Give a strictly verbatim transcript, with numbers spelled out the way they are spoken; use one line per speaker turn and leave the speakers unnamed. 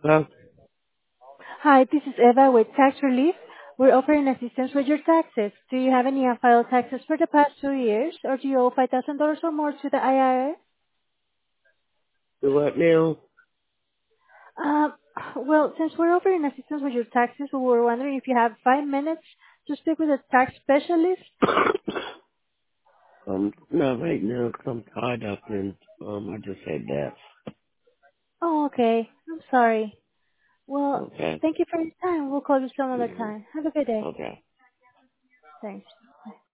Well,
Hi, this is Eva with Tax Relief. We're offering assistance with your taxes. Do you have any unfiled taxes for the past two years, or do you owe five thousand dollars or more to the I R S?
do what now?
Um, well, since we're offering assistance with your taxes, we were wondering if you have five minutes to speak with a tax specialist.
um, not right now 'cause I'm tied up and, um, I just had that.
Oh, okay. I'm sorry. Well,
Okay.
thank you for your time. We'll call you some other
hmm
time. Have a good day.
Okay.
Thanks.